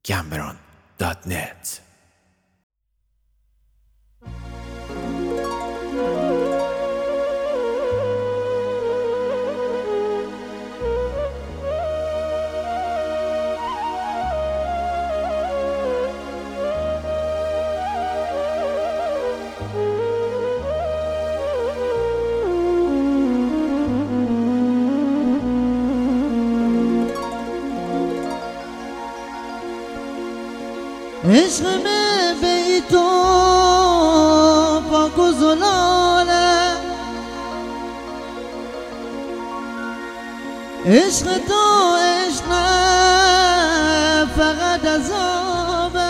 gambron.net. عشق میں بی تو پاک و زلاله عشق تو عشق نه فقط عذابه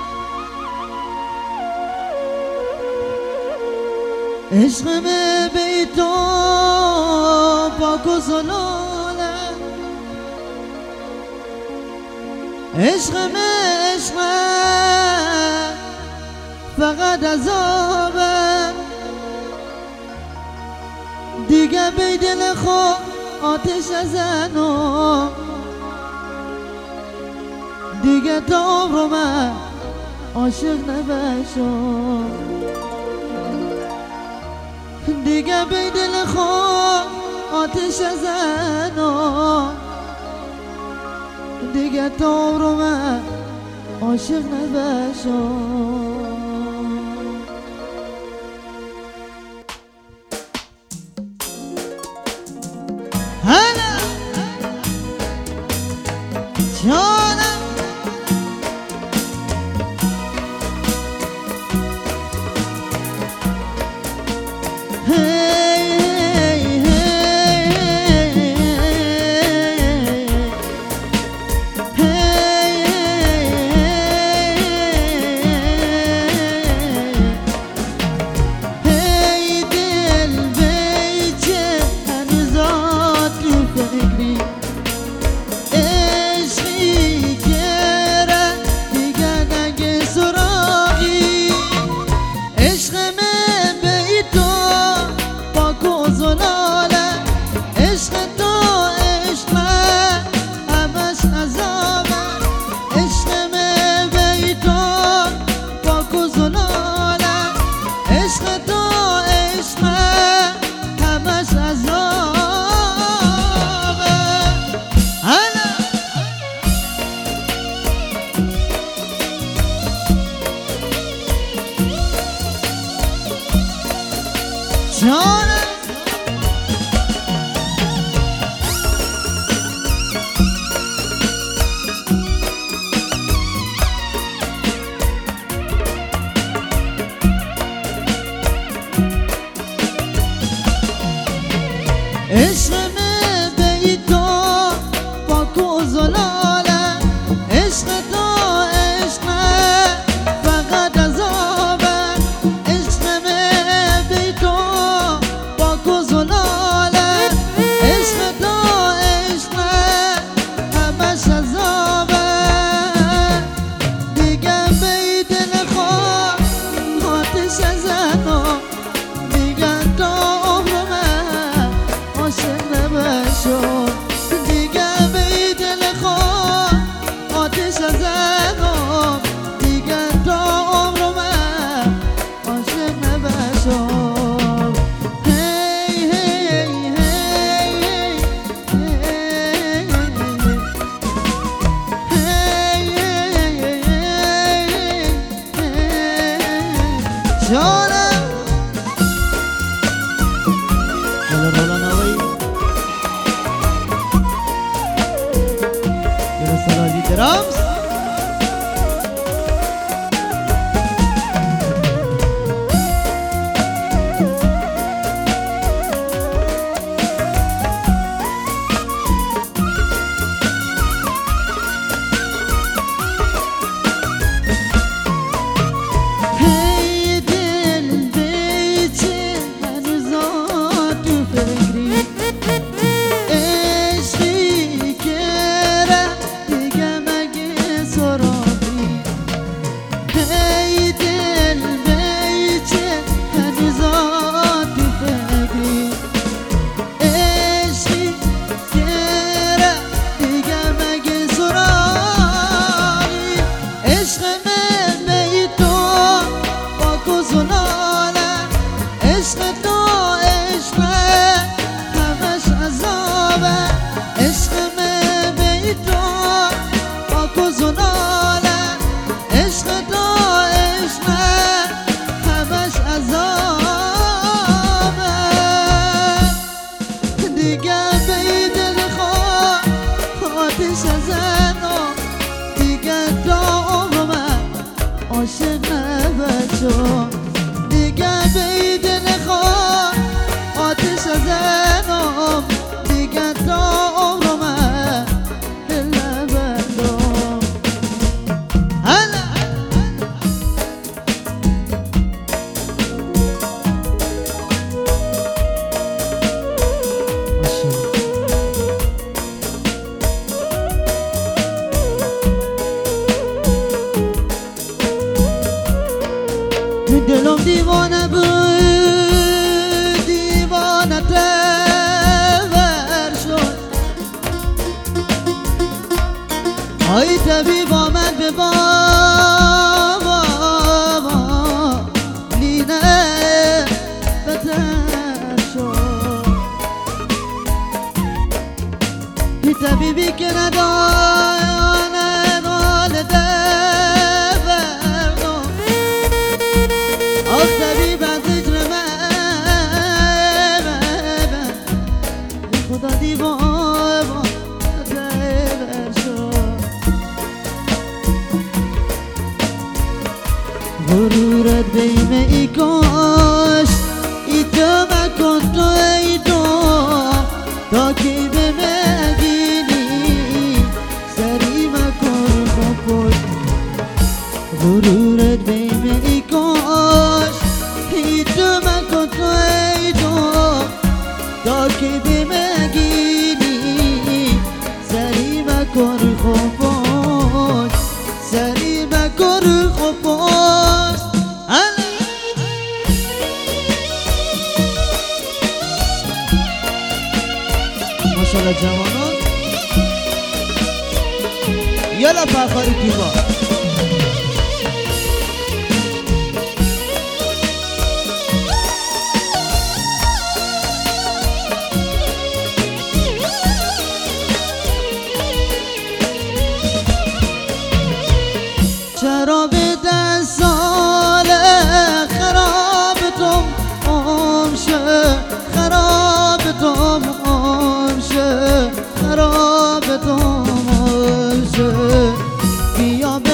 عشق میں بی تو پاک و زلاله عشق میں عشق فقط عذابه دیگه بی دل خود آتش ازنو دیگه تا عمر من عاشق نبشو دیگه بی دل خود آتش ازنو دیگه تا عمر من عاشق نبشو هلا جانم عشق میں بی تو پاک و زلاله عشق تو عشق فقط عذابه عشق میں بی تو پاک و زلاله عشق تو عشق همش عذابه دیگه بی دل خود آتش ازنو دیگه تا عمر من عاشق نبشو دیگه بی دل خود آتش ازنو دیگه تا عمر من عاشق نبشو هی هی هی جانم درامز hey dil روز و ناله عشق تو عشق همش عذابه دیگه به دل خواه آتش ازنو دیگه تا عمر من عاشق نباشو دیگه به دل خواه آتش ازنو دیگه تا عمر من دل نباشو دلم دیوانه بود دیوانه تور شد آی طبیب آمد به بابا لینه بتر شد بی طبیبی که نداند حال آخ طبیب از اجر من خدا دیوان تبر شد غرورت بیمه ای کاش ای تو مکن تو ای تو تا که به مگینی سری مکن خود غرورت بیمه ای کاش ای تو مکن تو ای تو تا که به مگینی سری مکن خود سری مکن خود ماشاءالله جوانان یالا فرخاری دیوا شراب 10 ساله خراب تو شه خراب تو شه خراب تو شه بیا به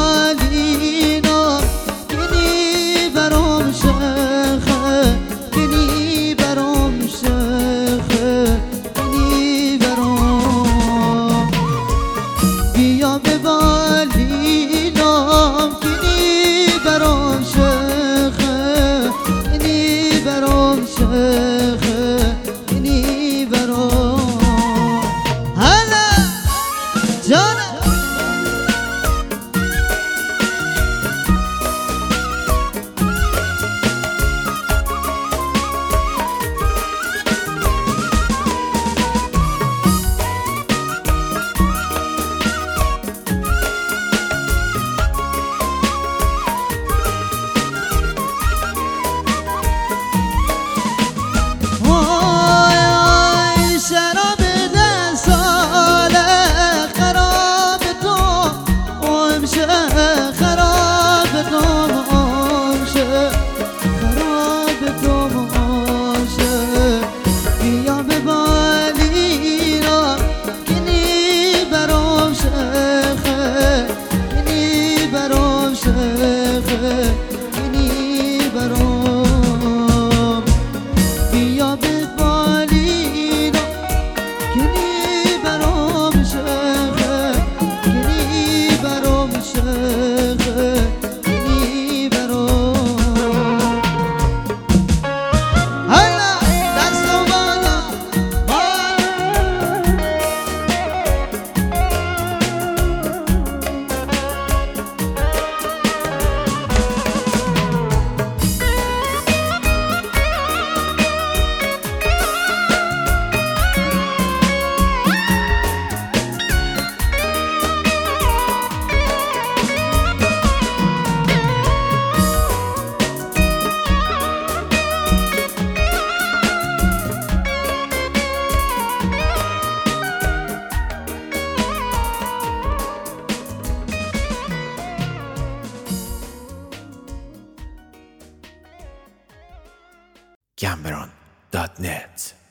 بالینا کنی برام شخه کنی برام شخه کنی برام بیا به بالینا کنی برام شخه کنی برام شخه کنی برام هلا جانم شخ Cameron.net